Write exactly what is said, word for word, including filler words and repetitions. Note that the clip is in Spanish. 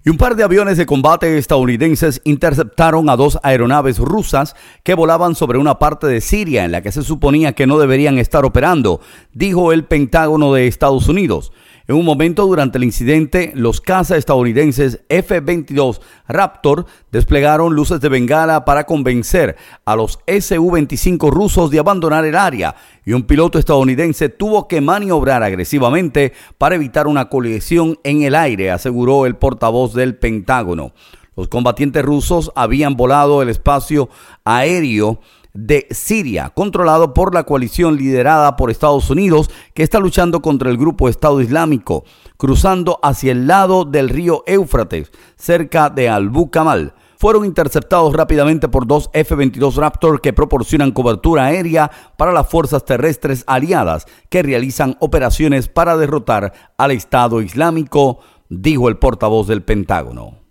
Y un par de aviones de combate estadounidenses interceptaron a dos aeronaves rusas que volaban sobre una parte de Siria en la que se suponía que no deberían estar operando, dijo el Pentágono de Estados Unidos. En un momento durante el incidente, los cazas estadounidenses F veintidós Raptor desplegaron luces de bengala para convencer a los S U veinticinco rusos de abandonar el área, y un piloto estadounidense tuvo que maniobrar agresivamente para evitar una colisión en el aire, aseguró el portavoz del Pentágono. Los combatientes rusos habían volado el espacio aéreo de Siria, controlado por la coalición liderada por Estados Unidos, que está luchando contra el grupo Estado Islámico, cruzando hacia el lado del río Éufrates, cerca de Abu Kamal. Fueron interceptados rápidamente por dos F veintidós Raptor que proporcionan cobertura aérea para las fuerzas terrestres aliadas que realizan operaciones para derrotar al Estado Islámico, dijo el portavoz del Pentágono.